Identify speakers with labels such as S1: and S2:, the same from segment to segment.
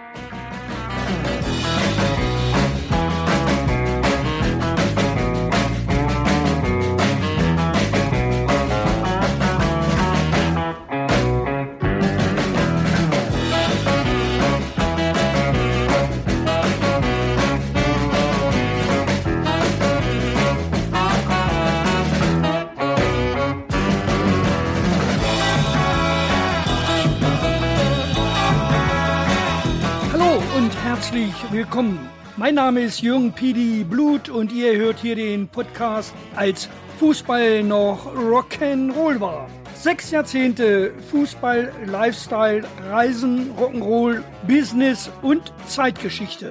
S1: Herzlich willkommen. Mein Name ist Jürgen Pidi Blut und ihr hört hier den Podcast Als Fußball noch Rock'n'Roll war. 6 Jahrzehnte Fußball, Lifestyle, Reisen, Rock'n'Roll, Business und Zeitgeschichte.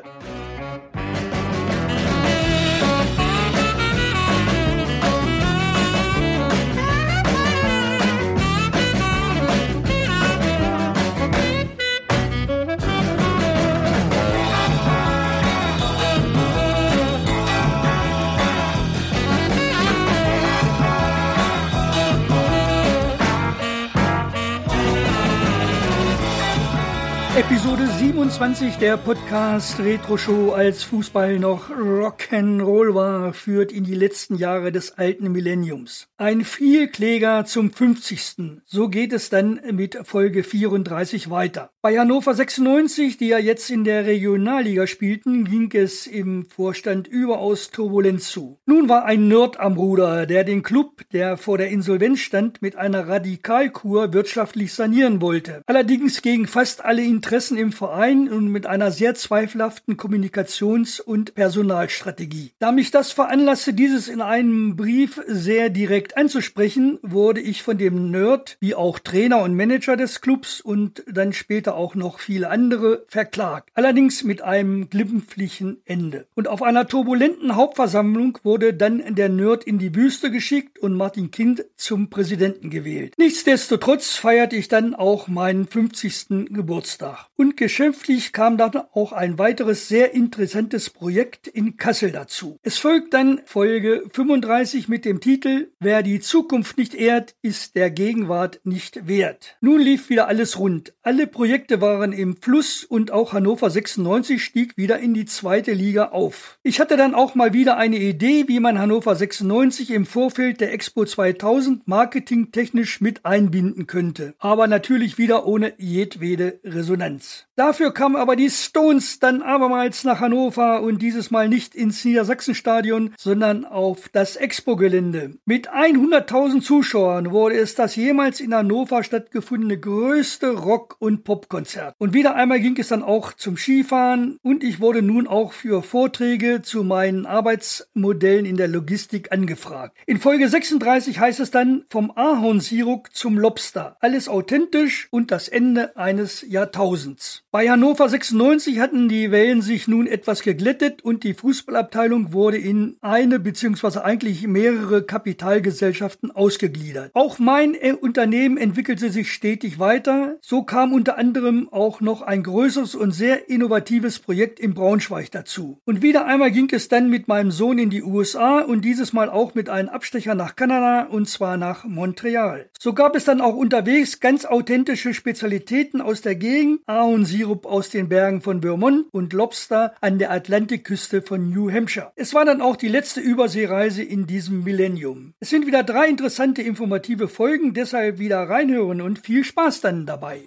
S1: Episode 27 der Podcast Retro Show Als Fußball noch Rock'n'Roll war, führt in die letzten Jahre des alten Millenniums. Ein Vielkläger zum 50. So geht es dann mit Folge 34 weiter. Bei Hannover 96, die ja jetzt in der Regionalliga spielten, ging es im Vorstand überaus turbulent zu. Nun war ein Nerd am Ruder, der den Club, der vor der Insolvenz stand, mit einer Radikalkur wirtschaftlich sanieren wollte. Allerdings gegen fast alle Interessen im Verein und mit einer sehr zweifelhaften Kommunikations- und Personalstrategie. Da mich das veranlasste, dieses in einem Brief sehr direkt anzusprechen, wurde ich von dem Nerd, wie auch Trainer und Manager des Clubs und dann später auch noch viele andere, verklagt. Allerdings mit einem glimpflichen Ende. Und auf einer turbulenten Hauptversammlung wurde dann der Nerd in die Wüste geschickt und Martin Kind zum Präsidenten gewählt. Nichtsdestotrotz feierte ich dann auch meinen 50. Geburtstag. Und geschäftlich kam dann auch ein weiteres sehr interessantes Projekt in Kassel dazu. Es folgt dann Folge 35 mit dem Titel Wer die Zukunft nicht ehrt, ist der Gegenwart nicht wert. Nun lief wieder alles rund. Alle Projekte waren im Fluss und auch Hannover 96 stieg wieder in die 2. Liga auf. Ich hatte dann auch mal wieder eine Idee, wie man Hannover 96 im Vorfeld der Expo 2000 marketingtechnisch mit einbinden könnte. Aber natürlich wieder ohne jedwede Resonanz. Dafür kamen aber die Stones dann abermals nach Hannover und dieses Mal nicht ins Niedersachsenstadion, sondern auf das Expo-Gelände. Mit 100.000 Zuschauern wurde es das jemals in Hannover stattgefundene größte Rock- und Popkonzert. Und wieder einmal ging es dann auch zum Skifahren und ich wurde nun auch für Vorträge zu meinen Arbeitsmodellen in der Logistik angefragt. In Folge 36 heißt es dann vom Ahornsirup zum Lobster. Alles authentisch und das Ende eines Jahrtausends. Bei Hannover 96 hatten die Wellen sich nun etwas geglättet und die Fußballabteilung wurde in eine bzw. eigentlich mehrere Kapitalgesellschaften ausgegliedert. Auch mein Unternehmen entwickelte sich stetig weiter. So kam unter anderem auch noch ein größeres und sehr innovatives Projekt in Braunschweig dazu. Und wieder einmal ging es dann mit meinem Sohn in die USA und dieses Mal auch mit einem Abstecher nach Kanada und zwar nach Montreal. So gab es dann auch unterwegs ganz authentische Spezialitäten aus der Gegend, Ahornsirup aus den Bergen von Vermont und Lobster an der Atlantikküste von New Hampshire. Es war dann auch die letzte Überseereise in diesem Millennium. Es sind wieder 3 interessante informative Folgen, deshalb wieder reinhören und viel Spaß dann dabei.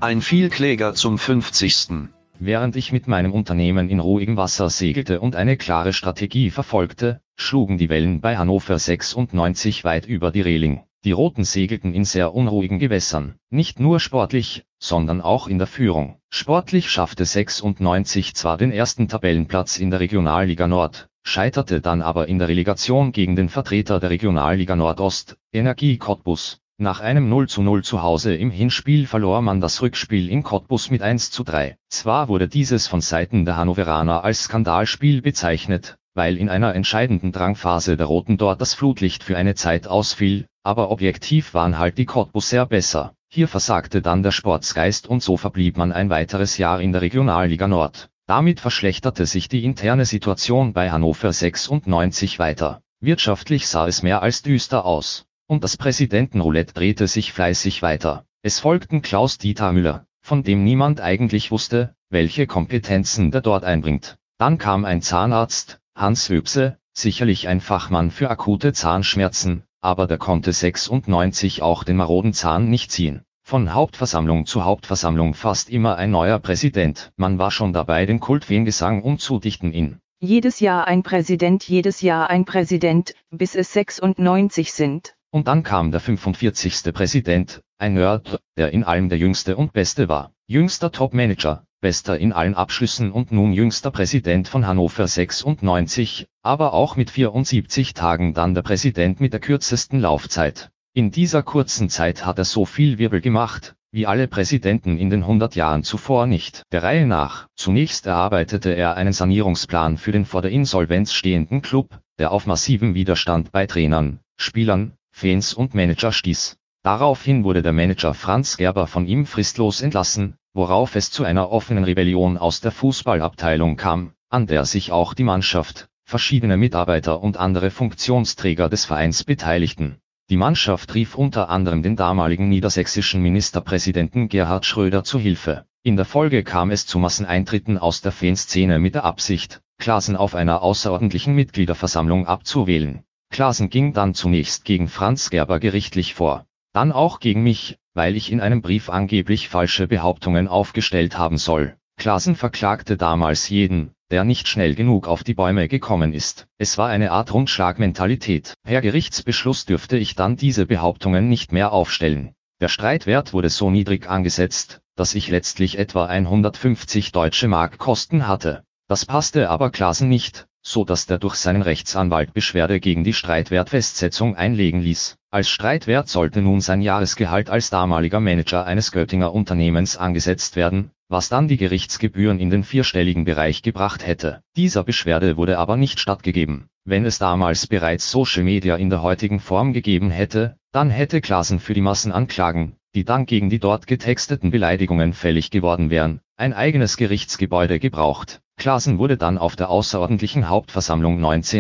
S2: Ein Vielkläger zum 50.
S3: Während ich mit meinem Unternehmen in ruhigem Wasser segelte und eine klare Strategie verfolgte, schlugen die Wellen bei Hannover 96 weit über die Reling. Die Roten segelten in sehr unruhigen Gewässern, nicht nur sportlich, sondern auch in der Führung. Sportlich schaffte 96 zwar den ersten Tabellenplatz in der Regionalliga Nord, scheiterte dann aber in der Relegation gegen den Vertreter der Regionalliga Nordost, Energie Cottbus. Nach einem 0:0 zu Hause im Hinspiel verlor man das Rückspiel in Cottbus mit 1:3. Zwar wurde dieses von Seiten der Hannoveraner als Skandalspiel bezeichnet, weil in einer entscheidenden Drangphase der Roten dort das Flutlicht für eine Zeit ausfiel, aber objektiv waren halt die Cottbuser besser. Hier versagte dann der Sportsgeist und so verblieb man ein weiteres Jahr in der Regionalliga Nord. Damit verschlechterte sich die interne Situation bei Hannover 96 weiter. Wirtschaftlich sah es mehr als düster aus. Und das Präsidentenroulette drehte sich fleißig weiter. Es folgten Klaus-Dieter Müller, von dem niemand eigentlich wusste, welche Kompetenzen der dort einbringt. Dann kam ein Zahnarzt, Hans Höpse, sicherlich ein Fachmann für akute Zahnschmerzen, aber der konnte 96 auch den maroden Zahn nicht ziehen. Von Hauptversammlung zu Hauptversammlung fast immer ein neuer Präsident. Man war schon dabei, den Kultfangesang umzudichten in
S4: jedes Jahr ein Präsident, bis es 96 sind.
S3: Und dann kam der 45. Präsident, ein Nerd, der in allem der Jüngste und Beste war. Jüngster Topmanager, Bester in allen Abschlüssen und nun jüngster Präsident von Hannover 96, aber auch mit 74 Tagen dann der Präsident mit der kürzesten Laufzeit. In dieser kurzen Zeit hat er so viel Wirbel gemacht, wie alle Präsidenten in den 100 Jahren zuvor nicht. Der Reihe nach. Zunächst erarbeitete er einen Sanierungsplan für den vor der Insolvenz stehenden Club, der auf massivem Widerstand bei Trainern, Spielern, Fans und Manager stieß. Daraufhin wurde der Manager Franz Gerber von ihm fristlos entlassen, worauf es zu einer offenen Rebellion aus der Fußballabteilung kam, an der sich auch die Mannschaft, verschiedene Mitarbeiter und andere Funktionsträger des Vereins beteiligten. Die Mannschaft rief unter anderem den damaligen niedersächsischen Ministerpräsidenten Gerhard Schröder zu Hilfe. In der Folge kam es zu Masseneintritten aus der Fanszene mit der Absicht, Klaasen auf einer außerordentlichen Mitgliederversammlung abzuwählen. Klaasen ging dann zunächst gegen Franz Gerber gerichtlich vor, dann auch gegen mich, weil ich in einem Brief angeblich falsche Behauptungen aufgestellt haben soll. Klaasen verklagte damals jeden, der nicht schnell genug auf die Bäume gekommen ist. Es war eine Art Rundschlagmentalität. Per Gerichtsbeschluss dürfte ich dann diese Behauptungen nicht mehr aufstellen. Der Streitwert wurde so niedrig angesetzt, dass ich letztlich etwa 150 deutsche Mark Kosten hatte. Das passte aber Klaasen nicht, so dass der durch seinen Rechtsanwalt Beschwerde gegen die Streitwertfestsetzung einlegen ließ. Als Streitwert sollte nun sein Jahresgehalt als damaliger Manager eines Göttinger Unternehmens angesetzt werden, was dann die Gerichtsgebühren in den vierstelligen Bereich gebracht hätte. Dieser Beschwerde wurde aber nicht stattgegeben. Wenn es damals bereits Social Media in der heutigen Form gegeben hätte, dann hätte Klaasen für die Massenanklagen, die dann gegen die dort getexteten Beleidigungen fällig geworden wären, ein eigenes Gerichtsgebäude gebraucht. Klaasen wurde dann auf der außerordentlichen Hauptversammlung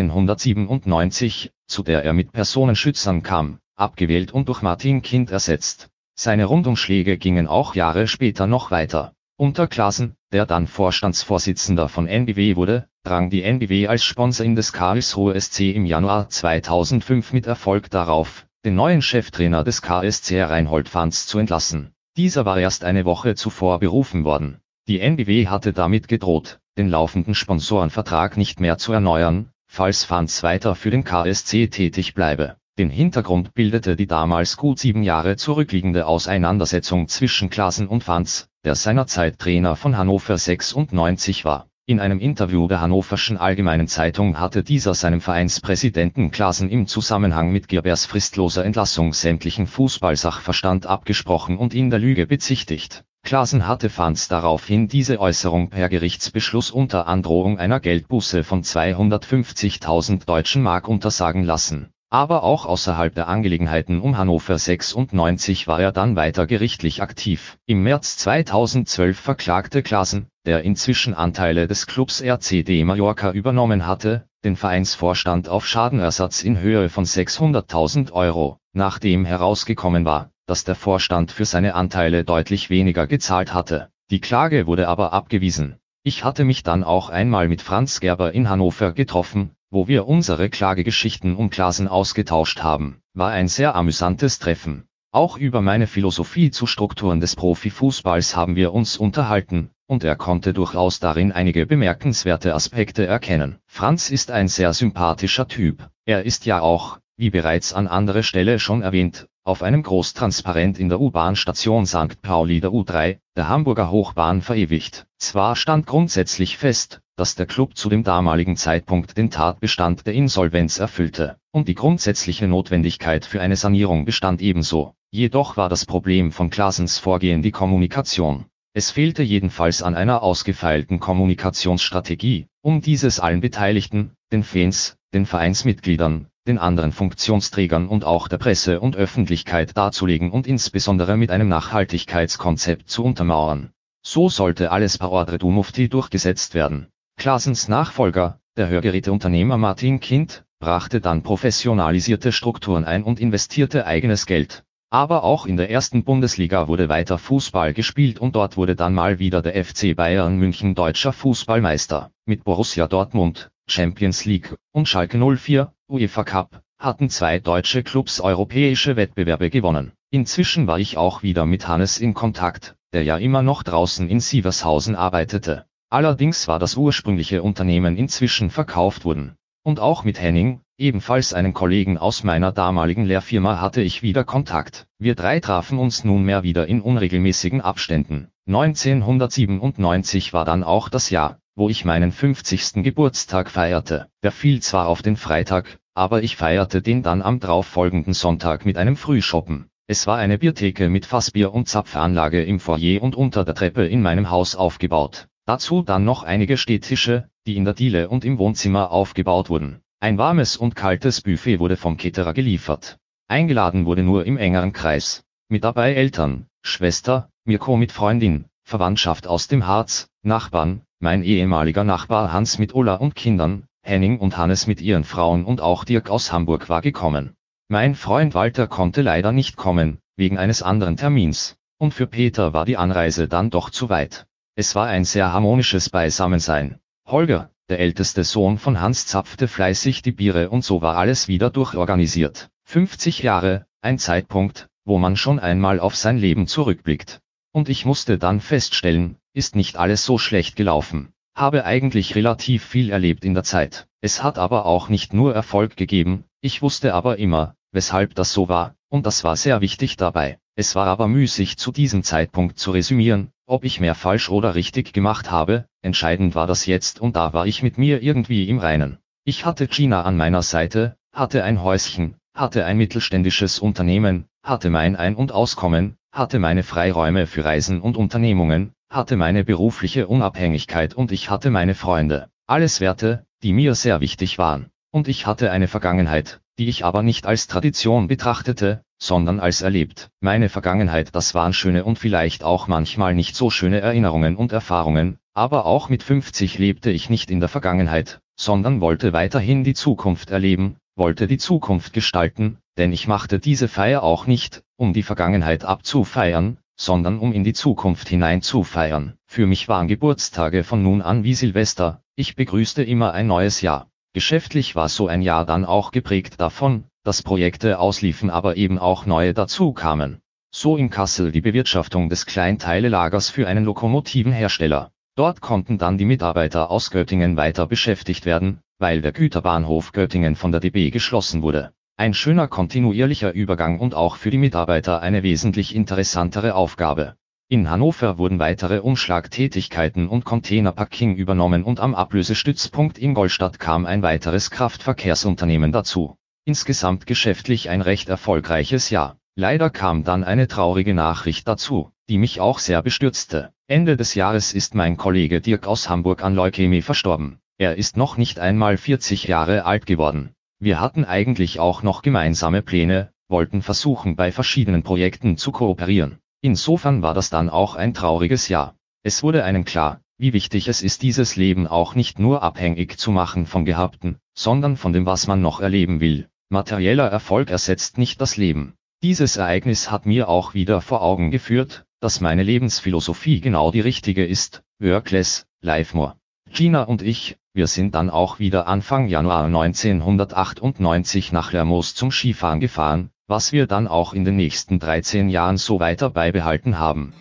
S3: 1997, zu der er mit Personenschützern kam, abgewählt und durch Martin Kind ersetzt. Seine Rundumschläge gingen auch Jahre später noch weiter. Unter Klaasen, der dann Vorstandsvorsitzender von NBW wurde, drang die NBW als Sponsorin des Karlsruhe SC im Januar 2005 mit Erfolg darauf, den neuen Cheftrainer des KSC Reinhold Fanz zu entlassen. Dieser war erst eine Woche zuvor berufen worden. Die NBW hatte damit gedroht, den laufenden Sponsorenvertrag nicht mehr zu erneuern, falls Fanz weiter für den KSC tätig bleibe. Den Hintergrund bildete die damals gut 7 Jahre zurückliegende Auseinandersetzung zwischen Klaasen und Fanz, der seinerzeit Trainer von Hannover 96 war. In einem Interview der Hannoverschen Allgemeinen Zeitung hatte dieser seinem Vereinspräsidenten Klaasen im Zusammenhang mit Gerbers fristloser Entlassung sämtlichen Fußballsachverstand abgesprochen und ihn der Lüge bezichtigt. Klaasen hatte Fanz daraufhin diese Äußerung per Gerichtsbeschluss unter Androhung einer Geldbuße von 250.000 deutschen Mark untersagen lassen. Aber auch außerhalb der Angelegenheiten um Hannover 96 war er dann weiter gerichtlich aktiv. Im März 2012 verklagte Klaasen, der inzwischen Anteile des Clubs RCD Mallorca übernommen hatte, den Vereinsvorstand auf Schadenersatz in Höhe von 600.000 Euro, nachdem herausgekommen war, dass der Vorstand für seine Anteile deutlich weniger gezahlt hatte. Die Klage wurde aber abgewiesen. Ich hatte mich dann auch einmal mit Franz Gerber in Hannover getroffen, wo wir unsere Klagegeschichten um Klaasen ausgetauscht haben. War ein sehr amüsantes Treffen. Auch über meine Philosophie zu Strukturen des Profifußballs haben wir uns unterhalten, und er konnte durchaus darin einige bemerkenswerte Aspekte erkennen. Franz ist ein sehr sympathischer Typ. Er ist ja auch, wie bereits an anderer Stelle schon erwähnt, auf einem Großtransparent in der U-Bahn-Station St. Pauli der U3, der Hamburger Hochbahn verewigt. Zwar stand grundsätzlich fest, dass der Club zu dem damaligen Zeitpunkt den Tatbestand der Insolvenz erfüllte, und die grundsätzliche Notwendigkeit für eine Sanierung bestand ebenso. Jedoch war das Problem von Claessens Vorgehen die Kommunikation. Es fehlte jedenfalls an einer ausgefeilten Kommunikationsstrategie, um dieses allen Beteiligten, den Fans, den Vereinsmitgliedern, den anderen Funktionsträgern und auch der Presse und Öffentlichkeit darzulegen und insbesondere mit einem Nachhaltigkeitskonzept zu untermauern. So sollte alles par ordre du Mufti durchgesetzt werden. Claessens Nachfolger, der Hörgeräteunternehmer Martin Kind, brachte dann professionalisierte Strukturen ein und investierte eigenes Geld. Aber auch in der ersten Bundesliga wurde weiter Fußball gespielt und dort wurde dann mal wieder der FC Bayern München deutscher Fußballmeister. Mit Borussia Dortmund, Champions League, und Schalke 04, UEFA Cup, hatten 2 deutsche Clubs europäische Wettbewerbe gewonnen. Inzwischen war ich auch wieder mit Hannes in Kontakt, der ja immer noch draußen in Sievershausen arbeitete. Allerdings war das ursprüngliche Unternehmen inzwischen verkauft worden. Und auch mit Henning, ebenfalls einen Kollegen aus meiner damaligen Lehrfirma, hatte ich wieder Kontakt. Wir 3 trafen uns nunmehr wieder in unregelmäßigen Abständen. 1997 war dann auch das Jahr, wo ich meinen 50. Geburtstag feierte. Der fiel zwar auf den Freitag, aber ich feierte den dann am darauffolgenden Sonntag mit einem Frühschoppen. Es war eine Biertheke mit Fassbier und Zapfanlage im Foyer und unter der Treppe in meinem Haus aufgebaut. Dazu dann noch einige Stehtische, die in der Diele und im Wohnzimmer aufgebaut wurden. Ein warmes und kaltes Buffet wurde vom Caterer geliefert. Eingeladen wurde nur im engeren Kreis. Mit dabei Eltern, Schwester, Mirko mit Freundin, Verwandtschaft aus dem Harz, Nachbarn, mein ehemaliger Nachbar Hans mit Ulla und Kindern, Henning und Hannes mit ihren Frauen und auch Dirk aus Hamburg war gekommen. Mein Freund Walter konnte leider nicht kommen, wegen eines anderen Termins. Und für Peter war die Anreise dann doch zu weit. Es war ein sehr harmonisches Beisammensein. Holger, der älteste Sohn von Hans, zapfte fleißig die Biere und so war alles wieder durchorganisiert. 50 Jahre, ein Zeitpunkt, wo man schon einmal auf sein Leben zurückblickt. Und ich musste dann feststellen, ist nicht alles so schlecht gelaufen. Habe eigentlich relativ viel erlebt in der Zeit. Es hat aber auch nicht nur Erfolg gegeben, ich wusste aber immer, weshalb das so war, und das war sehr wichtig dabei. Es war aber müßig zu diesem Zeitpunkt zu resümieren, ob ich mehr falsch oder richtig gemacht habe. Entscheidend war das jetzt und da war ich mit mir irgendwie im Reinen. Ich hatte Gina an meiner Seite, hatte ein Häuschen, hatte ein mittelständisches Unternehmen, hatte mein Ein- und Auskommen, hatte meine Freiräume für Reisen und Unternehmungen, hatte meine berufliche Unabhängigkeit und ich hatte meine Freunde. Alles Werte, die mir sehr wichtig waren. Und ich hatte eine Vergangenheit, die ich aber nicht als Tradition betrachtete, sondern als erlebt. Meine Vergangenheit, das waren schöne und vielleicht auch manchmal nicht so schöne Erinnerungen und Erfahrungen, aber auch mit 50 lebte ich nicht in der Vergangenheit, sondern wollte weiterhin die Zukunft erleben, wollte die Zukunft gestalten, denn ich machte diese Feier auch nicht, um die Vergangenheit abzufeiern, sondern um in die Zukunft hinein zu feiern. Für mich waren Geburtstage von nun an wie Silvester, ich begrüßte immer ein neues Jahr. Geschäftlich war so ein Jahr dann auch geprägt davon, dass Projekte ausliefen, aber eben auch neue dazu kamen. So in Kassel die Bewirtschaftung des Kleinteile-Lagers für einen Lokomotivenhersteller. Dort konnten dann die Mitarbeiter aus Göttingen weiter beschäftigt werden, weil der Güterbahnhof Göttingen von der DB geschlossen wurde. Ein schöner kontinuierlicher Übergang und auch für die Mitarbeiter eine wesentlich interessantere Aufgabe. In Hannover wurden weitere Umschlagtätigkeiten und Containerpacking übernommen und am Ablösestützpunkt Ingolstadt kam ein weiteres Kraftverkehrsunternehmen dazu. Insgesamt geschäftlich ein recht erfolgreiches Jahr. Leider kam dann eine traurige Nachricht dazu, die mich auch sehr bestürzte. Ende des Jahres ist mein Kollege Dirk aus Hamburg an Leukämie verstorben. Er ist noch nicht einmal 40 Jahre alt geworden. Wir hatten eigentlich auch noch gemeinsame Pläne, wollten versuchen, bei verschiedenen Projekten zu kooperieren. Insofern war das dann auch ein trauriges Jahr. Es wurde einem klar, wie wichtig es ist, dieses Leben auch nicht nur abhängig zu machen vom Gehabten, sondern von dem, was man noch erleben will. Materieller Erfolg ersetzt nicht das Leben. Dieses Ereignis hat mir auch wieder vor Augen geführt, dass meine Lebensphilosophie genau die richtige ist, work less, live more. Gina und ich, wir sind dann auch wieder Anfang Januar 1998 nach Lermoos zum Skifahren gefahren, was wir dann auch in den nächsten 13 Jahren so weiter beibehalten haben.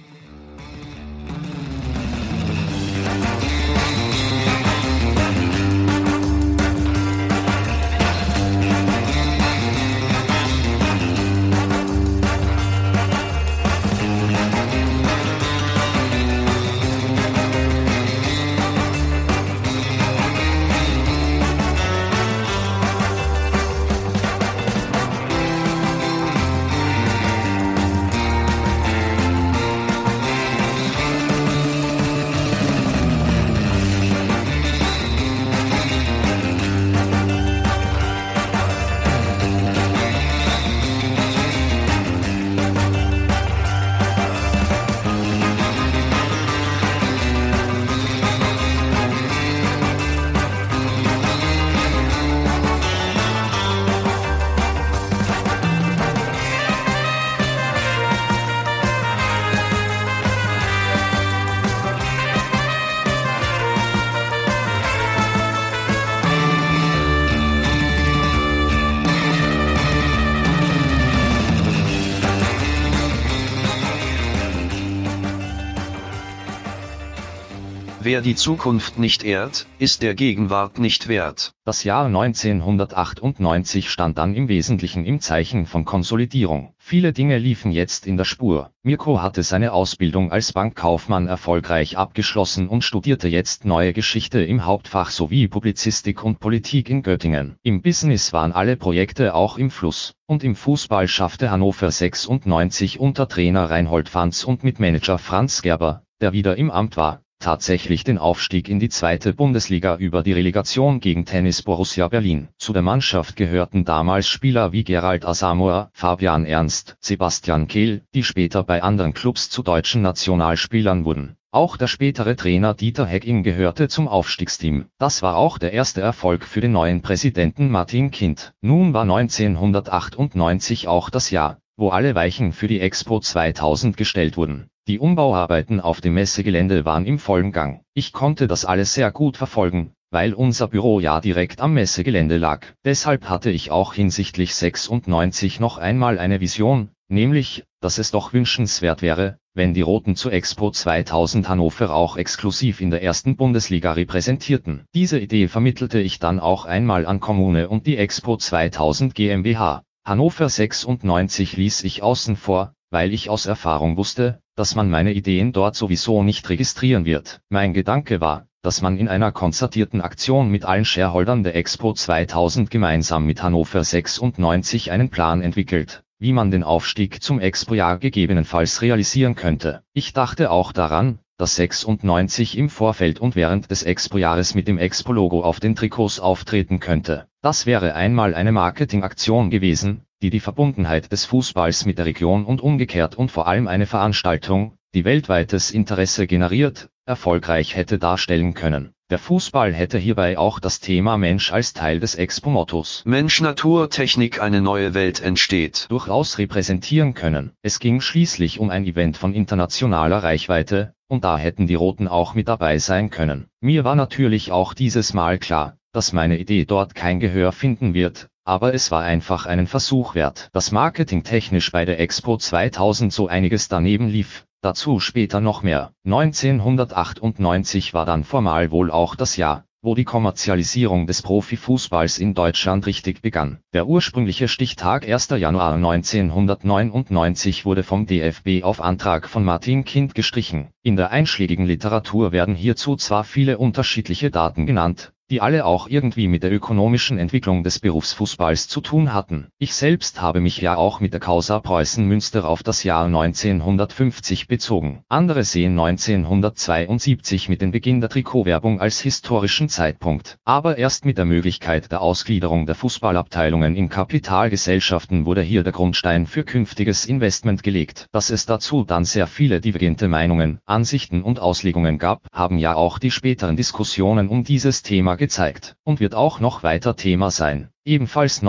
S2: Wer die Zukunft nicht ehrt, ist der Gegenwart nicht wert.
S3: Das Jahr 1998 stand dann im Wesentlichen im Zeichen von Konsolidierung. Viele Dinge liefen jetzt in der Spur. Mirko hatte seine Ausbildung als Bankkaufmann erfolgreich abgeschlossen und studierte jetzt Neue Geschichte im Hauptfach sowie Publizistik und Politik in Göttingen. Im Business waren alle Projekte auch im Fluss. Und im Fußball schaffte Hannover 96 unter Trainer Reinhold Fanz und mit Manager Franz Gerber, der wieder im Amt war, tatsächlich den Aufstieg in die zweite Bundesliga über die Relegation gegen Tennis Borussia Berlin. Zu der Mannschaft gehörten damals Spieler wie Gerald Asamoah, Fabian Ernst, Sebastian Kehl, die später bei anderen Clubs zu deutschen Nationalspielern wurden. Auch der spätere Trainer Dieter Hecking gehörte zum Aufstiegsteam. Das war auch der erste Erfolg für den neuen Präsidenten Martin Kind. Nun war 1998 auch das Jahr, wo alle Weichen für die Expo 2000 gestellt wurden. Die Umbauarbeiten auf dem Messegelände waren im vollen Gang. Ich konnte das alles sehr gut verfolgen, weil unser Büro ja direkt am Messegelände lag. Deshalb hatte ich auch hinsichtlich 96 noch einmal eine Vision, nämlich, dass es doch wünschenswert wäre, wenn die Roten zur Expo 2000 Hannover auch exklusiv in der ersten Bundesliga repräsentierten. Diese Idee vermittelte ich dann auch einmal an Kommune und die Expo 2000 GmbH. Hannover 96 ließ ich außen vor, weil ich aus Erfahrung wusste, dass man meine Ideen dort sowieso nicht registrieren wird. Mein Gedanke war, dass man in einer konzertierten Aktion mit allen Shareholdern der Expo 2000 gemeinsam mit Hannover 96 einen Plan entwickelt, wie man den Aufstieg zum Expo-Jahr gegebenenfalls realisieren könnte. Ich dachte auch daran, dass 96 im Vorfeld und während des Expo-Jahres mit dem Expo-Logo auf den Trikots auftreten könnte. Das wäre einmal eine Marketingaktion gewesen, die die Verbundenheit des Fußballs mit der Region und umgekehrt und vor allem eine Veranstaltung, die weltweites Interesse generiert, erfolgreich hätte darstellen können. Der Fußball hätte hierbei auch das Thema Mensch als Teil des Expo-Mottos
S2: Mensch, Natur, Technik, eine neue Welt entsteht
S3: durchaus repräsentieren können. Es ging schließlich um ein Event von internationaler Reichweite, und da hätten die Roten auch mit dabei sein können. Mir war natürlich auch dieses Mal klar, dass meine Idee dort kein Gehör finden wird, aber es war einfach einen Versuch wert. Dass marketingtechnisch bei der Expo 2000 so einiges daneben lief, dazu später noch mehr. 1998 war dann formal wohl auch das Jahr, wo die Kommerzialisierung des Profifußballs in Deutschland richtig begann. Der ursprüngliche Stichtag 1. Januar 1999 wurde vom DFB auf Antrag von Martin Kind gestrichen. In der einschlägigen Literatur werden hierzu zwar viele unterschiedliche Daten genannt, die alle auch irgendwie mit der ökonomischen Entwicklung des Berufsfußballs zu tun hatten. Ich selbst habe mich ja auch mit der Causa Preußen-Münster auf das Jahr 1950 bezogen. Andere sehen 1972 mit dem Beginn der Trikotwerbung als historischen Zeitpunkt. Aber erst mit der Möglichkeit der Ausgliederung der Fußballabteilungen in Kapitalgesellschaften wurde hier der Grundstein für künftiges Investment gelegt. Dass es dazu dann sehr viele divergente Meinungen, Ansichten und Auslegungen gab, haben ja auch die späteren Diskussionen um dieses Thema gezeigt und wird auch noch weiter Thema sein. Ebenfalls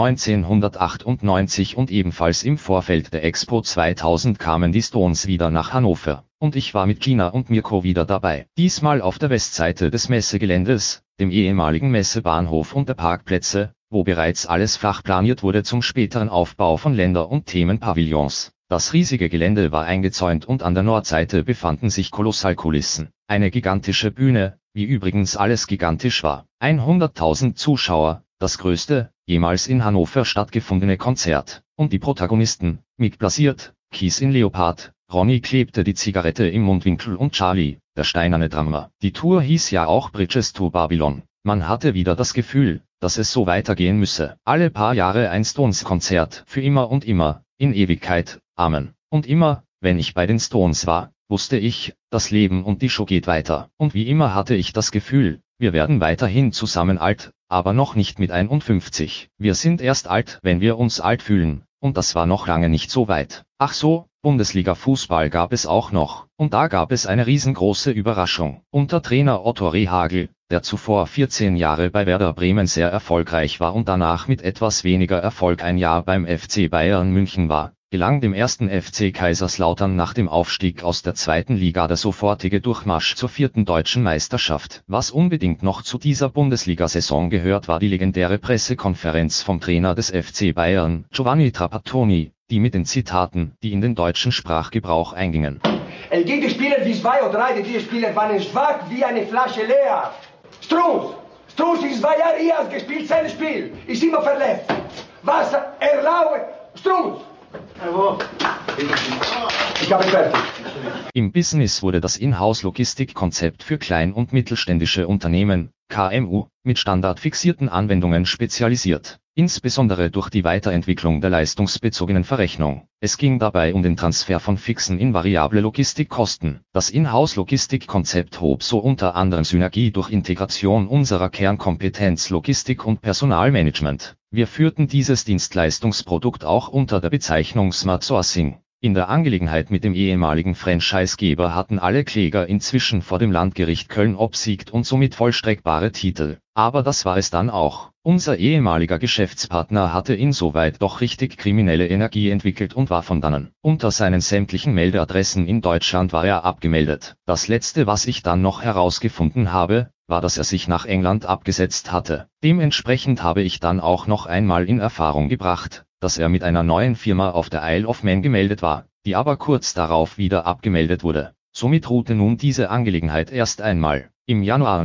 S3: 1998 und ebenfalls im Vorfeld der Expo 2000 kamen die Stones wieder nach Hannover, und ich war mit Gina und Mirko wieder dabei. Diesmal auf der Westseite des Messegeländes, dem ehemaligen Messebahnhof und der Parkplätze, wo bereits alles fachplaniert wurde zum späteren Aufbau von Länder- und Themenpavillons. Das riesige Gelände war eingezäunt und an der Nordseite befanden sich Kolossalkulissen. Eine gigantische Bühne, wie übrigens alles gigantisch war. 100.000 Zuschauer, das größte, jemals in Hannover stattgefundene Konzert. Und die Protagonisten, Mick blasiert, Kies in Leopard, Ronny klebte die Zigarette im Mundwinkel und Charlie, der steinerne Drummer. Die Tour hieß ja auch Bridges to Babylon. Man hatte wieder das Gefühl, dass es so weitergehen müsse. Alle paar Jahre ein Stones-Konzert, für immer und immer, in Ewigkeit, Amen. Und immer, wenn ich bei den Stones war, wusste ich, das Leben und die Show geht weiter. Und wie immer hatte ich das Gefühl, wir werden weiterhin zusammen alt, aber noch nicht mit 51. Wir sind erst alt, wenn wir uns alt fühlen, und das war noch lange nicht so weit. Ach so, Bundesliga-Fußball gab es auch noch, und da gab es eine riesengroße Überraschung. Unter Trainer Otto Rehhagel, der zuvor 14 Jahre bei Werder Bremen sehr erfolgreich war und danach mit etwas weniger Erfolg ein Jahr beim FC Bayern München war, gelang dem ersten FC Kaiserslautern nach dem Aufstieg aus der zweiten Liga der sofortige Durchmarsch zur 4. deutschen Meisterschaft. Was unbedingt noch zu dieser Bundesliga-Saison gehört, war die legendäre Pressekonferenz vom Trainer des FC Bayern, Giovanni Trapattoni, die mit den Zitaten, die in den deutschen Sprachgebrauch eingingen.
S5: Es gibt Spieler wie 2 oder 3, die Spieler waren schwach wie eine Flasche leer. Struß ist 2 Jahre hier hat gespielt, sein Spiel, ist immer verletzt. Was erlaubt Struß? Ich habe fertig.
S3: Im Business wurde das Inhouse-Logistikkonzept für klein- und mittelständische Unternehmen, KMU, mit standardfixierten Anwendungen spezialisiert, insbesondere durch die Weiterentwicklung der leistungsbezogenen Verrechnung. Es ging dabei um den Transfer von fixen in variable Logistikkosten. Das Inhouse-Logistikkonzept hob so unter anderem Synergie durch Integration unserer Kernkompetenz Logistik und Personalmanagement. Wir führten dieses Dienstleistungsprodukt auch unter der Bezeichnung Smart Sourcing. In der Angelegenheit mit dem ehemaligen Franchisegeber hatten alle Kläger inzwischen vor dem Landgericht Köln obsiegt und somit vollstreckbare Titel. Aber das war es dann auch. Unser ehemaliger Geschäftspartner hatte insoweit doch richtig kriminelle Energie entwickelt und war von dannen. Unter seinen sämtlichen Meldeadressen in Deutschland war er abgemeldet. Das letzte, was ich dann noch herausgefunden habe, war, dass er sich nach England abgesetzt hatte. Dementsprechend habe ich dann auch noch einmal in Erfahrung gebracht, dass er mit einer neuen Firma auf der Isle of Man gemeldet war, die aber kurz darauf wieder abgemeldet wurde. Somit ruhte nun diese Angelegenheit erst einmal. Im Januar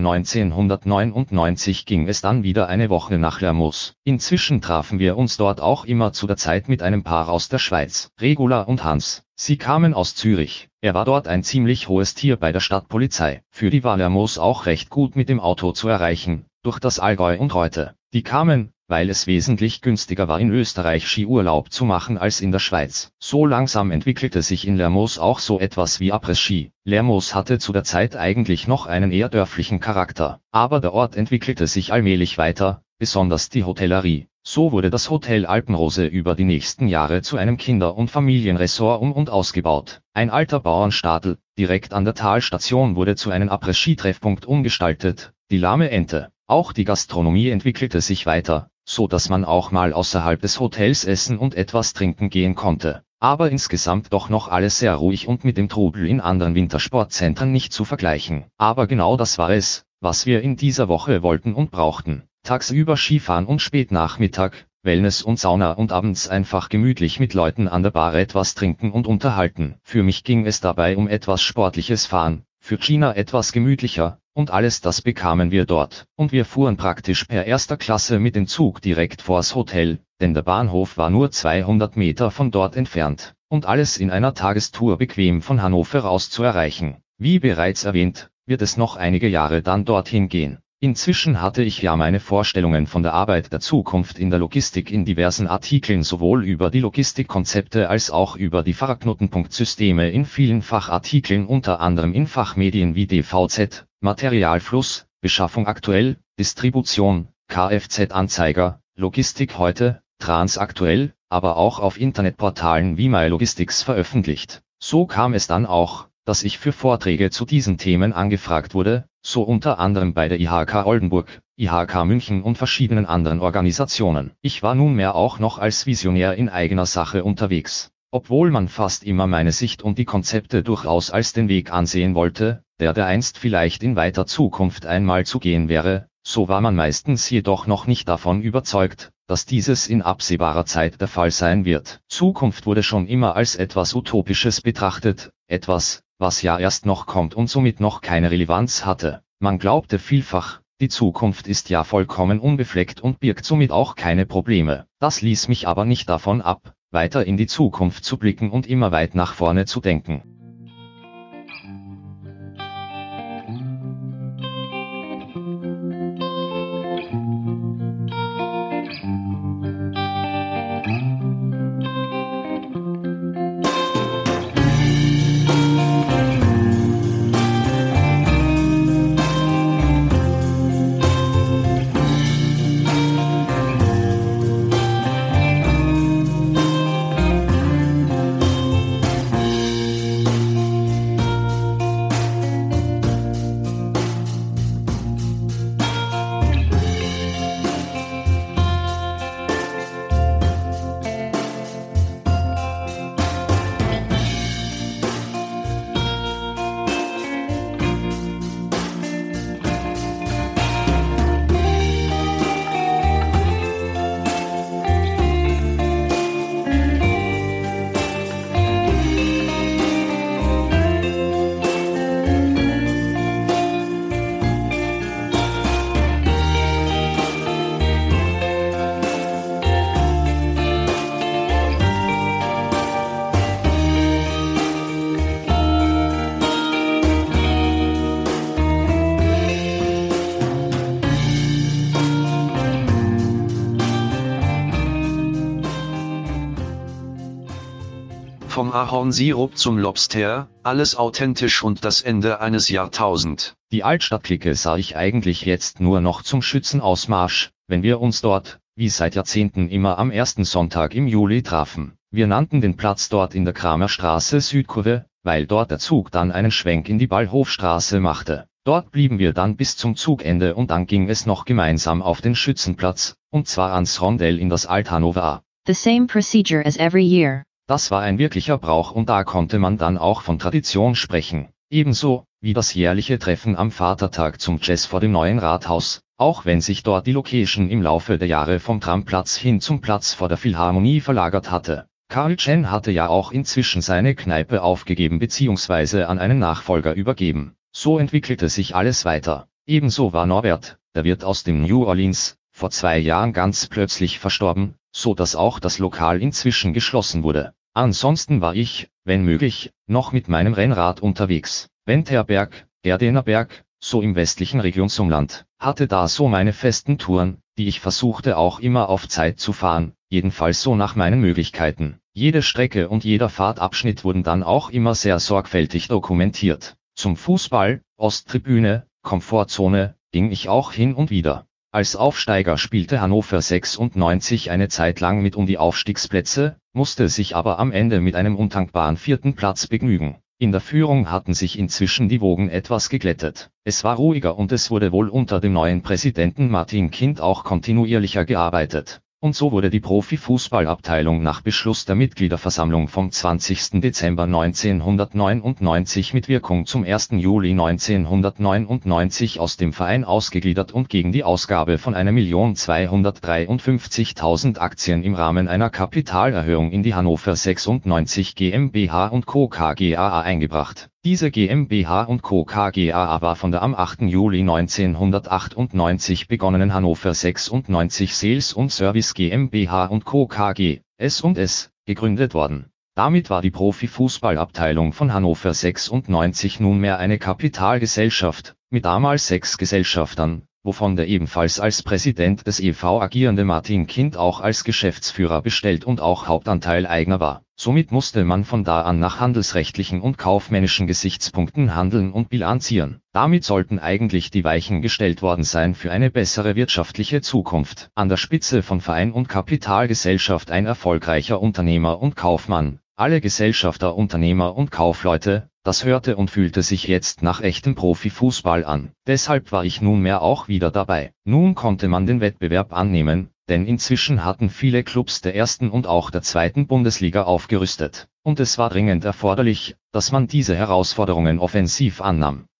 S3: 1999 ging es dann wieder eine Woche nach Lermoos. Inzwischen trafen wir uns dort auch immer zu der Zeit mit einem Paar aus der Schweiz, Regula und Hans. Sie kamen aus Zürich. Er war dort ein ziemlich hohes Tier bei der Stadtpolizei. Für die war Lermoos auch recht gut mit dem Auto zu erreichen, durch das Allgäu und Reute. Die kamen, weil es wesentlich günstiger war in Österreich Skiurlaub zu machen als in der Schweiz. So langsam entwickelte sich in Lermoos auch so etwas wie Après-Ski. Lermoos hatte zu der Zeit eigentlich noch einen eher dörflichen Charakter, aber der Ort entwickelte sich allmählich weiter, besonders die Hotellerie. So wurde das Hotel Alpenrose über die nächsten Jahre zu einem Kinder- und Familienressort und ausgebaut. Ein alter Bauernstadel, direkt an der Talstation, wurde zu einem Après-Ski-Treffpunkt umgestaltet, die Lahme Ente. Auch die Gastronomie entwickelte sich weiter, so dass man auch mal außerhalb des Hotels essen und etwas trinken gehen konnte. Aber insgesamt doch noch alles sehr ruhig und mit dem Trubel in anderen Wintersportzentren nicht zu vergleichen. Aber genau das war es, was wir in dieser Woche wollten und brauchten. Tagsüber Skifahren und Spätnachmittag, Wellness und Sauna und abends einfach gemütlich mit Leuten an der Bar etwas trinken und unterhalten. Für mich ging es dabei um etwas sportliches Fahren, für Gina etwas gemütlicher, und alles das bekamen wir dort. Und wir fuhren praktisch per erster Klasse mit dem Zug direkt vors Hotel, denn der Bahnhof war nur 200 Meter von dort entfernt, und alles in einer Tagestour bequem von Hannover aus zu erreichen. Wie bereits erwähnt, wird es noch einige Jahre dann dorthin gehen. Inzwischen hatte ich ja meine Vorstellungen von der Arbeit der Zukunft in der Logistik in diversen Artikeln sowohl über die Logistikkonzepte als auch über die Fahrknotenpunktsysteme in vielen Fachartikeln, unter anderem in Fachmedien wie DVZ, Materialfluss, Beschaffung aktuell, Distribution, Kfz-Anzeiger, Logistik heute, Transaktuell, aber auch auf Internetportalen wie MyLogistics veröffentlicht. So kam es dann auch, dass ich für Vorträge zu diesen Themen angefragt wurde, so unter anderem bei der IHK Oldenburg, IHK München und verschiedenen anderen Organisationen. Ich war nunmehr auch noch als Visionär in eigener Sache unterwegs. Obwohl man fast immer meine Sicht und die Konzepte durchaus als den Weg ansehen wollte, der einst vielleicht in weiter Zukunft einmal zu gehen wäre, so war man meistens jedoch noch nicht davon überzeugt, dass dieses in absehbarer Zeit der Fall sein wird. Zukunft wurde schon immer als etwas Utopisches betrachtet, etwas, was ja erst noch kommt und somit noch keine Relevanz hatte. Man glaubte vielfach, die Zukunft ist ja vollkommen unbefleckt und birgt somit auch keine Probleme. Das ließ mich aber nicht davon ab, weiter in die Zukunft zu blicken und immer weit nach vorne zu denken.
S2: Vom Ahornsirup zum Lobster, alles authentisch und das Ende eines Jahrtausend.
S3: Die Altstadtklicke sah ich eigentlich jetzt nur noch zum Schützenausmarsch, wenn wir uns dort, wie seit Jahrzehnten immer am ersten Sonntag im Juli trafen. Wir nannten den Platz dort in der Kramerstraße Südkurve, weil dort der Zug dann einen Schwenk in die Ballhofstraße machte. Dort blieben wir dann bis zum Zugende und dann ging es noch gemeinsam auf den Schützenplatz, und zwar ans Rondell in das Althannover.
S6: The same procedure as every year.
S3: Das war ein wirklicher Brauch und da konnte man dann auch von Tradition sprechen. Ebenso, wie das jährliche Treffen am Vatertag zum Jazz vor dem neuen Rathaus, auch wenn sich dort die Location im Laufe der Jahre vom Tramplatz hin zum Platz vor der Philharmonie verlagert hatte. Carl Chen hatte ja auch inzwischen seine Kneipe aufgegeben bzw. an einen Nachfolger übergeben. So entwickelte sich alles weiter. Ebenso war Norbert, der Wirt aus dem New Orleans, vor 2 Jahren ganz plötzlich verstorben, so dass auch das Lokal inzwischen geschlossen wurde. Ansonsten war ich, wenn möglich, noch mit meinem Rennrad unterwegs. Wenterberg, Gerdenerberg, so im westlichen Regionsumland, hatte da so meine festen Touren, die ich versuchte auch immer auf Zeit zu fahren, jedenfalls so nach meinen Möglichkeiten. Jede Strecke und jeder Fahrtabschnitt wurden dann auch immer sehr sorgfältig dokumentiert. Zum Fußball, Osttribüne, Komfortzone, ging ich auch hin und wieder. Als Aufsteiger spielte Hannover 96 eine Zeit lang mit um die Aufstiegsplätze, musste sich aber am Ende mit einem undankbaren 4. Platz begnügen. In der Führung hatten sich inzwischen die Wogen etwas geglättet. Es war ruhiger und es wurde wohl unter dem neuen Präsidenten Martin Kind auch kontinuierlicher gearbeitet. Und so wurde die Profifußballabteilung nach Beschluss der Mitgliederversammlung vom 20. Dezember 1999 mit Wirkung zum 1. Juli 1999 aus dem Verein ausgegliedert und gegen die Ausgabe von 1.253.000 Aktien im Rahmen einer Kapitalerhöhung in die Hannover 96 GmbH & Co. KGaA eingebracht. Diese GmbH & Co. KGaA war von der am 8. Juli 1998 begonnenen Hannover 96 Sales und Service GmbH & Co. KG, S&S, gegründet worden. Damit war die Profifußballabteilung von Hannover 96 nunmehr eine Kapitalgesellschaft, mit damals 6 Gesellschaftern, wovon der ebenfalls als Präsident des e.V. agierende Martin Kind auch als Geschäftsführer bestellt und auch Hauptanteileigner war. Somit musste man von da an nach handelsrechtlichen und kaufmännischen Gesichtspunkten handeln und bilanzieren. Damit sollten eigentlich die Weichen gestellt worden sein für eine bessere wirtschaftliche Zukunft. An der Spitze von Verein und Kapitalgesellschaft ein erfolgreicher Unternehmer und Kaufmann. Alle Gesellschafter, Unternehmer und Kaufleute, das hörte und fühlte sich jetzt nach echtem Profifußball an. Deshalb war ich nunmehr auch wieder dabei. Nun konnte man den Wettbewerb annehmen, denn inzwischen hatten viele Clubs der 1. und auch der 2. Bundesliga aufgerüstet. Und es war dringend erforderlich, dass man diese Herausforderungen offensiv annahm.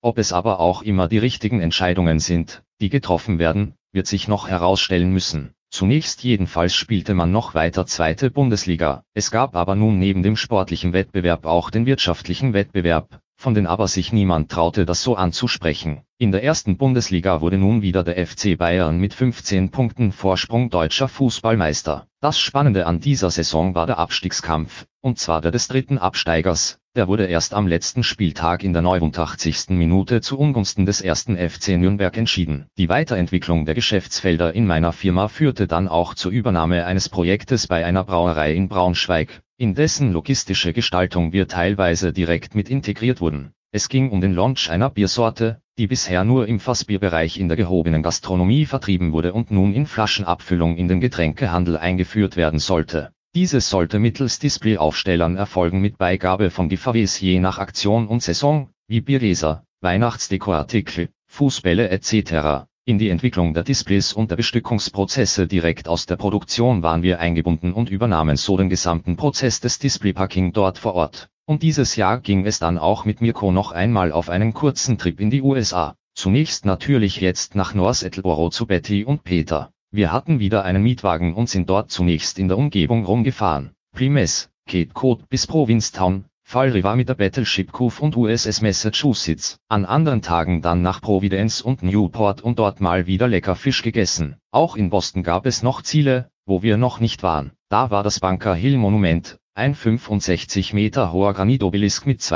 S3: Ob es aber auch immer die richtigen Entscheidungen sind, die getroffen werden, wird sich noch herausstellen müssen. Zunächst jedenfalls spielte man noch weiter zweite Bundesliga. Es gab aber nun neben dem sportlichen Wettbewerb auch den wirtschaftlichen Wettbewerb, von dem aber sich niemand traute, das so anzusprechen. In der ersten Bundesliga wurde nun wieder der FC Bayern mit 15 Punkten Vorsprung deutscher Fußballmeister. Das Spannende an dieser Saison war der Abstiegskampf, und zwar der des dritten Absteigers. Der wurde erst am letzten Spieltag in der 89. Minute zu Ungunsten des ersten FC Nürnberg entschieden. Die Weiterentwicklung der Geschäftsfelder in meiner Firma führte dann auch zur Übernahme eines Projektes bei einer Brauerei in Braunschweig, in dessen logistische Gestaltung wir teilweise direkt mit integriert wurden. Es ging um den Launch einer Biersorte, die bisher nur im Fassbierbereich in der gehobenen Gastronomie vertrieben wurde und nun in Flaschenabfüllung in den Getränkehandel eingeführt werden sollte. Dieses sollte mittels Displayaufstellern erfolgen mit Beigabe von Giveaways je nach Aktion und Saison, wie Biergläser, Weihnachtsdekoartikel, Fußbälle etc. In die Entwicklung der Displays und der Bestückungsprozesse direkt aus der Produktion waren wir eingebunden und übernahmen so den gesamten Prozess des Displaypacking dort vor Ort. Und dieses Jahr ging es dann auch mit Mirko noch einmal auf einen kurzen Trip in die USA. Zunächst natürlich jetzt nach North Attleboro zu Betty und Peter. Wir hatten wieder einen Mietwagen und sind dort zunächst in der Umgebung rumgefahren. Plymouth, Cape Cod bis Provincetown, Fall River mit der Battleship Cove und USS Massachusetts. An anderen Tagen dann nach Providence und Newport und dort mal wieder lecker Fisch gegessen. Auch in Boston gab es noch Ziele, wo wir noch nicht waren. Da war das Bunker Hill Monument, ein 65 Meter hoher Granitobelisk mit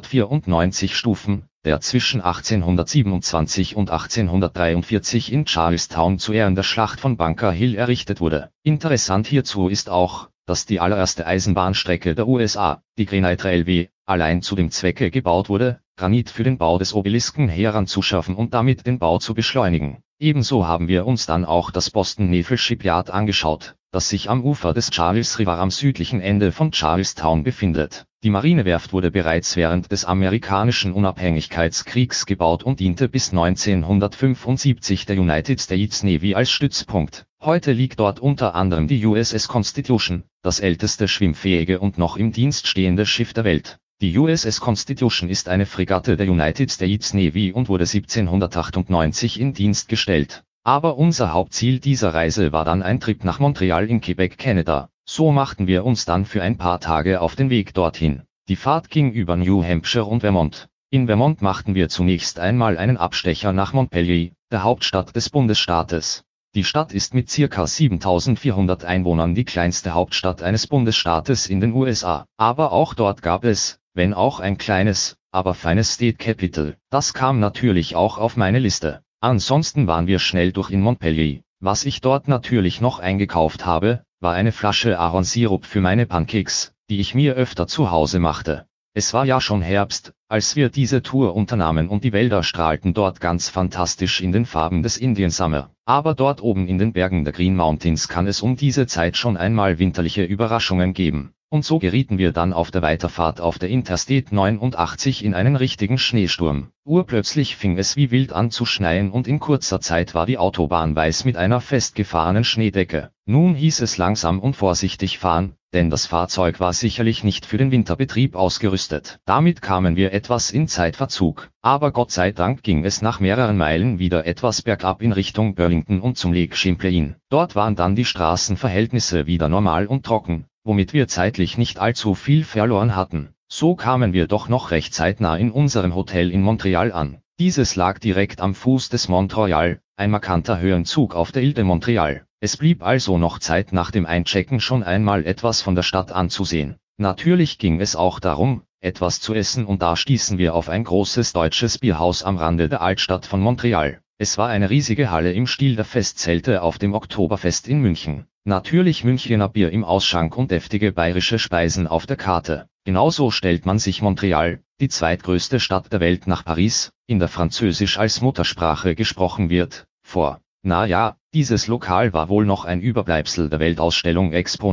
S3: 294 Stufen, der zwischen 1827 und 1843 in Charlestown zu Ehren der Schlacht von Bunker Hill errichtet wurde. Interessant hierzu ist auch, dass die allererste Eisenbahnstrecke der USA, die Granite Railway, allein zu dem Zwecke gebaut wurde, Granit für den Bau des Obelisken heranzuschaffen und damit den Bau zu beschleunigen. Ebenso haben wir uns dann auch das Boston Naval Shipyard angeschaut, das sich am Ufer des Charles River am südlichen Ende von Charlestown befindet. Die Marinewerft wurde bereits während des amerikanischen Unabhängigkeitskriegs gebaut und diente bis 1975 der United States Navy als Stützpunkt. Heute liegt dort unter anderem die USS Constitution, das älteste schwimmfähige und noch im Dienst stehende Schiff der Welt. Die USS Constitution ist eine Fregatte der United States Navy und wurde 1798 in Dienst gestellt. Aber unser Hauptziel dieser Reise war dann ein Trip nach Montreal in Quebec, Kanada. So machten wir uns dann für ein paar Tage auf den Weg dorthin. Die Fahrt ging über New Hampshire und Vermont. In Vermont machten wir zunächst einmal einen Abstecher nach Montpelier, der Hauptstadt des Bundesstaates. Die Stadt ist mit ca. 7400 Einwohnern die kleinste Hauptstadt eines Bundesstaates in den USA. Aber auch dort gab es, wenn auch ein kleines, aber feines State Capital. Das kam natürlich auch auf meine Liste. Ansonsten waren wir schnell durch in Montpelier. Was ich dort natürlich noch eingekauft habe, war eine Flasche Ahornsirup für meine Pancakes, die ich mir öfter zu Hause machte. Es war ja schon Herbst, als wir diese Tour unternahmen und die Wälder strahlten dort ganz fantastisch in den Farben des Indian Summer. Aber dort oben in den Bergen der Green Mountains kann es um diese Zeit schon einmal winterliche Überraschungen geben. Und so gerieten wir dann auf der Weiterfahrt auf der Interstate 89 in einen richtigen Schneesturm. Urplötzlich fing es wie wild an zu schneien und in kurzer Zeit war die Autobahn weiß mit einer festgefahrenen Schneedecke. Nun hieß es langsam und vorsichtig fahren, denn das Fahrzeug war sicherlich nicht für den Winterbetrieb ausgerüstet. Damit kamen wir etwas in Zeitverzug. Aber Gott sei Dank ging es nach mehreren Meilen wieder etwas bergab in Richtung Burlington und zum Lake Champlain. Dort waren dann die Straßenverhältnisse wieder normal und trocken, womit wir zeitlich nicht allzu viel verloren hatten. So kamen wir doch noch recht zeitnah in unserem Hotel in Montreal an. Dieses lag direkt am Fuß des Mont Royal, ein markanter Höhenzug auf der Ile de Montréal. Es blieb also noch Zeit nach dem Einchecken schon einmal etwas von der Stadt anzusehen. Natürlich ging es auch darum, etwas zu essen und da stießen wir auf ein großes deutsches Bierhaus am Rande der Altstadt von Montreal. Es war eine riesige Halle im Stil der Festzelte auf dem Oktoberfest in München. Natürlich Münchener Bier im Ausschank und deftige bayerische Speisen auf der Karte. Genauso stellt man sich Montreal, die zweitgrößte Stadt der Welt nach Paris, in der Französisch als Muttersprache gesprochen wird, vor. Na ja, dieses Lokal war wohl noch ein Überbleibsel der Weltausstellung Expo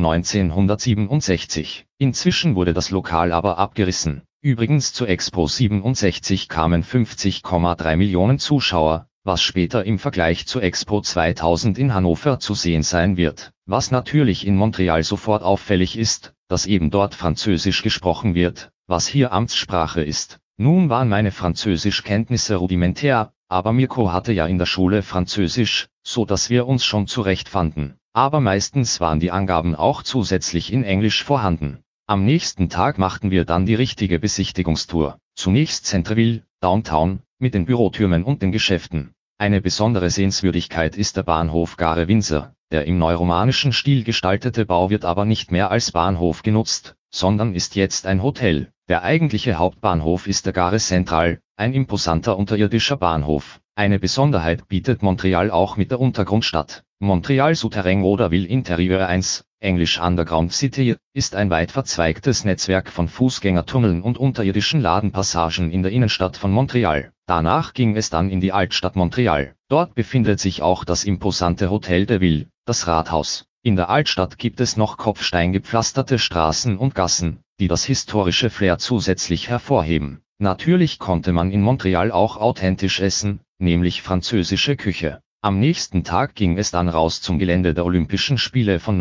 S3: 1967. Inzwischen wurde das Lokal aber abgerissen. Übrigens zur Expo 67 kamen 50,3 Millionen Zuschauer, was später im Vergleich zur Expo 2000 in Hannover zu sehen sein wird. Was natürlich in Montreal sofort auffällig ist, dass eben dort Französisch gesprochen wird, was hier Amtssprache ist. Nun waren meine Französischkenntnisse rudimentär, aber Mirko hatte ja in der Schule Französisch, so dass wir uns schon zurechtfanden. Aber meistens waren die Angaben auch zusätzlich in Englisch vorhanden. Am nächsten Tag machten wir dann die richtige Besichtigungstour. Zunächst Centreville, Downtown, mit den Bürotürmen und den Geschäften. Eine besondere Sehenswürdigkeit ist der Bahnhof Gare Windsor. Der im neuromanischen Stil gestaltete Bau wird aber nicht mehr als Bahnhof genutzt, sondern ist jetzt ein Hotel. Der eigentliche Hauptbahnhof ist der Gare Centrale, ein imposanter unterirdischer Bahnhof. Eine Besonderheit bietet Montreal auch mit der Untergrundstadt. Montreal Souterrain oder Ville Intérieure 1, englisch Underground City, ist ein weit verzweigtes Netzwerk von Fußgängertunneln und unterirdischen Ladenpassagen in der Innenstadt von Montreal. Danach ging es dann in die Altstadt Montreal. Dort befindet sich auch das imposante Hotel de Ville, das Rathaus. In der Altstadt gibt es noch kopfsteingepflasterte Straßen und Gassen, die das historische Flair zusätzlich hervorheben. Natürlich konnte man in Montreal auch authentisch essen, nämlich französische Küche. Am nächsten Tag ging es dann raus zum Gelände der Olympischen Spiele von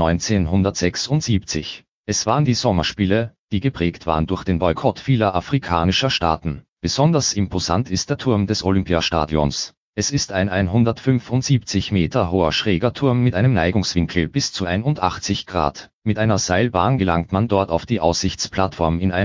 S3: 1976. Es waren die Sommerspiele, die geprägt waren durch den Boykott vieler afrikanischer Staaten. Besonders imposant ist der Turm des Olympiastadions. Es ist ein 175 Meter hoher schräger Turm mit einem Neigungswinkel bis zu 81 Grad. Mit einer Seilbahn gelangt man dort auf die Aussichtsplattform in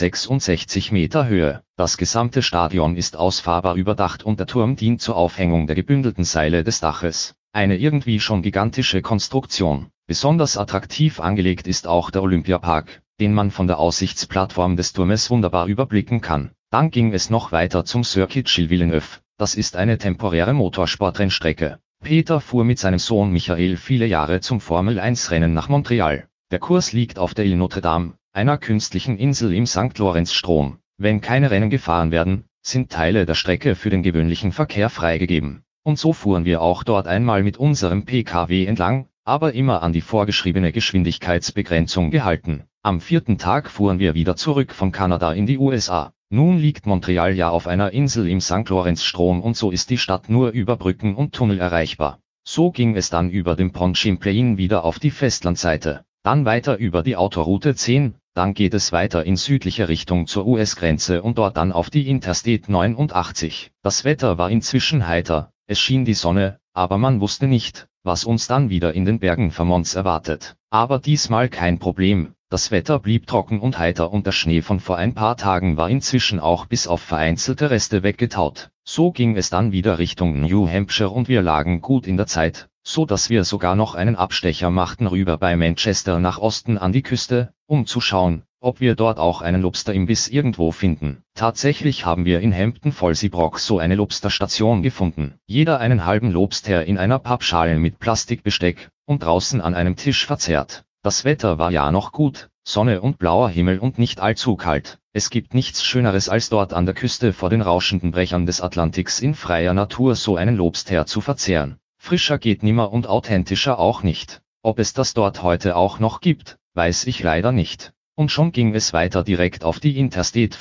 S3: 166 Meter Höhe. Das gesamte Stadion ist ausfahrbar überdacht und der Turm dient zur Aufhängung der gebündelten Seile des Daches. Eine irgendwie schon gigantische Konstruktion. Besonders attraktiv angelegt ist auch der Olympiapark, den man von der Aussichtsplattform des Turmes wunderbar überblicken kann. Dann ging es noch weiter zum Circuit Gilles Villeneuve. Das ist eine temporäre Motorsportrennstrecke. Peter fuhr mit seinem Sohn Michael viele Jahre zum Formel-1-Rennen nach Montreal. Der Kurs liegt auf der Île Notre Dame, einer künstlichen Insel im St. Lawrence-Strom. Wenn keine Rennen gefahren werden, sind Teile der Strecke für den gewöhnlichen Verkehr freigegeben. Und so fuhren wir auch dort einmal mit unserem PKW entlang, aber immer an die vorgeschriebene Geschwindigkeitsbegrenzung gehalten. Am 4. Tag fuhren wir wieder zurück von Kanada in die USA. Nun liegt Montreal ja auf einer Insel im St. Lawrence-Strom und so ist die Stadt nur über Brücken und Tunnel erreichbar. So ging es dann über den Pont Champlain wieder auf die Festlandseite, dann weiter über die Autoroute 10, dann geht es weiter in südliche Richtung zur US-Grenze und dort dann auf die Interstate 89. Das Wetter war inzwischen heiter, es schien die Sonne, aber man wusste nicht, was uns dann wieder in den Bergen Vermonts erwartet. Aber diesmal kein Problem. Das Wetter blieb trocken und heiter und der Schnee von vor ein paar Tagen war inzwischen auch bis auf vereinzelte Reste weggetaut. So ging es dann wieder Richtung New Hampshire und wir lagen gut in der Zeit, so dass wir sogar noch einen Abstecher machten rüber bei Manchester nach Osten an die Küste, um zu schauen, ob wir dort auch einen Lobsterimbiss irgendwo finden. Tatsächlich haben wir in Hampton Falls Brook so eine Lobsterstation gefunden. Jeder einen halben Lobster in einer Pappschale mit Plastikbesteck und draußen an einem Tisch verzehrt. Das Wetter war ja noch gut, Sonne und blauer Himmel und nicht allzu kalt. Es gibt nichts Schöneres als dort an der Küste vor den rauschenden Brechern des Atlantiks in freier Natur so einen Lobster zu verzehren. Frischer geht nimmer und authentischer auch nicht. Ob es das dort heute auch noch gibt, weiß ich leider nicht. Und schon ging es weiter direkt auf die Interstate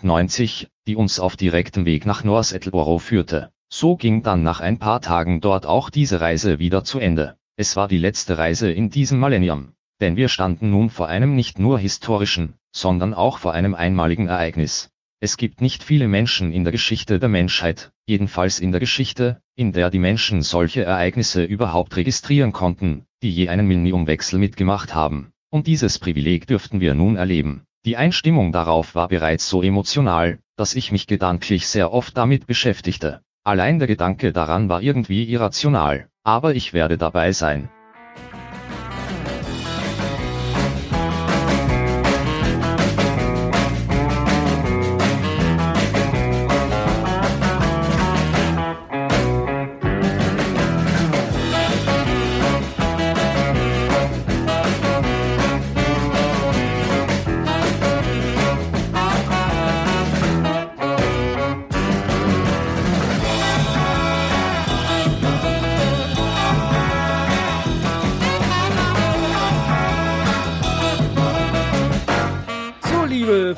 S3: 95, die uns auf direktem Weg nach North Attleboro führte. So ging dann nach ein paar Tagen dort auch diese Reise wieder zu Ende. Es war die letzte Reise in diesem Millennium. Denn wir standen nun vor einem nicht nur historischen, sondern auch vor einem einmaligen Ereignis. Es gibt nicht viele Menschen in der Geschichte der Menschheit, jedenfalls in der Geschichte, in der die Menschen solche Ereignisse überhaupt registrieren konnten, die je einen Millenniumwechsel mitgemacht haben. Und dieses Privileg dürften wir nun erleben. Die Einstimmung darauf war bereits so emotional, dass ich mich gedanklich sehr oft damit beschäftigte. Allein der Gedanke daran war irgendwie irrational, aber ich werde dabei sein.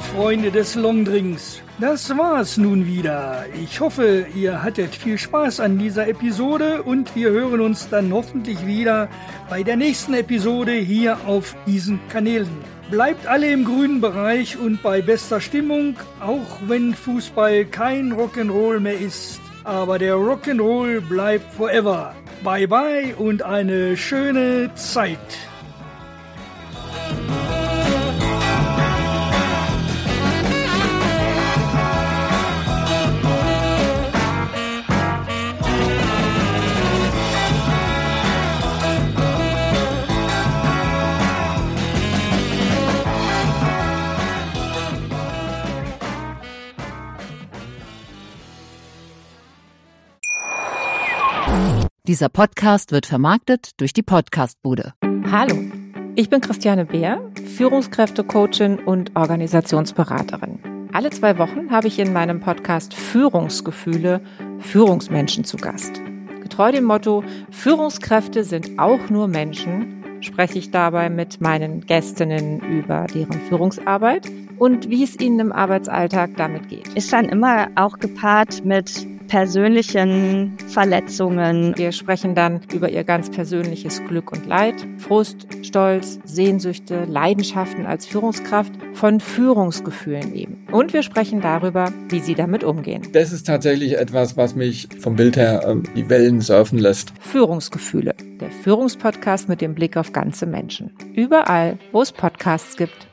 S1: Freunde des Longdrinks. Das war's nun wieder. Ich hoffe, ihr hattet viel Spaß an dieser Episode und wir hören uns dann hoffentlich wieder bei der nächsten Episode hier auf diesen Kanälen. Bleibt alle im grünen Bereich und bei bester Stimmung, auch wenn Fußball kein Rock'n'Roll mehr ist. Aber der Rock'n'Roll bleibt forever. Bye bye und eine schöne Zeit.
S7: Dieser Podcast wird vermarktet durch die Podcastbude.
S8: Hallo, ich bin Christiane Beer, Führungskräftecoachin und Organisationsberaterin. Alle 2 Wochen habe ich in meinem Podcast Führungsgefühle Führungsmenschen zu Gast. Getreu dem Motto, Führungskräfte sind auch nur Menschen, spreche ich dabei mit meinen Gästinnen über deren Führungsarbeit und wie es ihnen im Arbeitsalltag damit geht.
S9: Ist dann immer auch gepaart mit persönlichen Verletzungen.
S8: Wir sprechen dann über ihr ganz persönliches Glück und Leid, Frust, Stolz, Sehnsüchte, Leidenschaften als Führungskraft, von Führungsgefühlen eben. Und wir sprechen darüber, wie sie damit umgehen.
S10: Das ist tatsächlich etwas, was mich vom Bild her die Wellen surfen lässt.
S8: Führungsgefühle, der Führungspodcast mit dem Blick auf ganze Menschen. Überall, wo es Podcasts gibt.